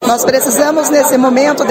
Nós precisamos, nesse momento, de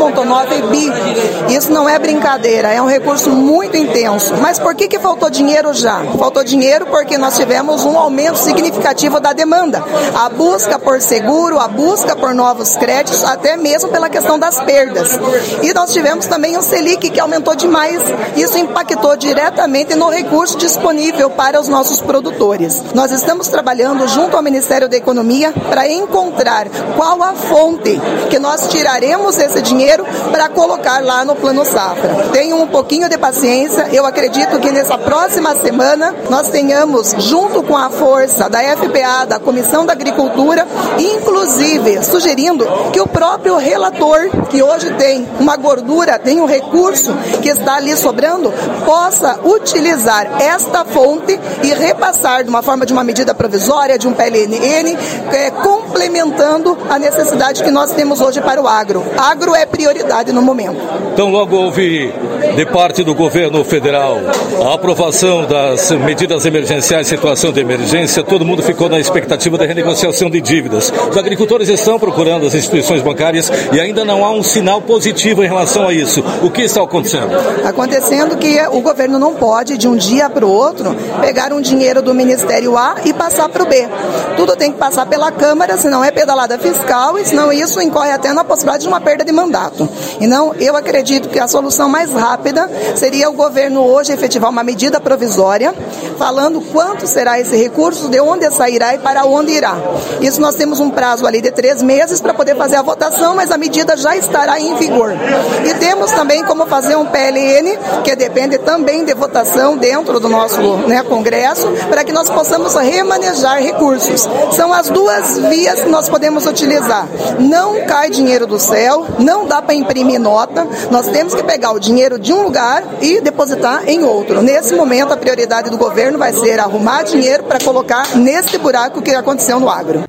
2,9 bi. Isso não é brincadeira, é um recurso muito intenso. Mas por que faltou dinheiro já? Faltou dinheiro porque nós tivemos um aumento significativo da demanda. A busca por seguro, a busca por novos créditos, até mesmo pela questão das perdas. E nós tivemos também um Selic que aumentou demais. Isso impactou diretamente no recurso disponível para os nossos produtores. Nós estamos trabalhando junto ao Ministério da Economia para encontrar qual a fonte que nós tiraremos esse dinheiro para colocar lá no Plano Safra. Tenham um pouquinho de paciência, eu acredito que nessa próxima semana nós tenhamos, junto com a força da FPA, da Comissão da Agricultura, inclusive sugerindo que o próprio relator, que hoje tem uma gordura, tem um recurso que está ali sobrando, possa utilizar esta fonte e repassar de uma forma de uma medida provisória, de um PLN, complementando a necessidade que nós temos hoje para o agro. Agro é prioridade no momento. Então, logo houve, de parte do governo federal, a aprovação das medidas emergenciais, situação de emergência, todo mundo ficou na expectativa da renegociação de dívidas. Os agricultores estão procurando as instituições bancárias e ainda não há um sinal positivo em relação a isso. O que está acontecendo? Acontecendo que o governo não pode, de um dia para o outro, pegar um dinheiro do Ministério A e passar para o B. Tudo tem que passar pela Câmara, senão é pedalada fiscal e senão isso incorre até na possibilidade de uma perda de mandato. Então, eu acredito que a solução mais rápida seria o governo hoje efetivar uma medida provisória, falando quanto será esse recurso, de onde sairá e para onde irá. Isso nós temos um prazo ali de 3 meses para poder fazer a votação, mas a medida já estará em vigor. E temos também como fazer um PLN, que depende também de votação dentro do nosso Congresso, para que nós possamos remanejar recursos. São as duas vias que nós podemos utilizar. Não cai dinheiro do céu, não dá para imprimir nota, nós temos que pegar o dinheiro de um lugar e depositar em outro. Nesse momento, a prioridade do governo vai ser arrumar dinheiro para colocar nesse buraco que aconteceu no agro.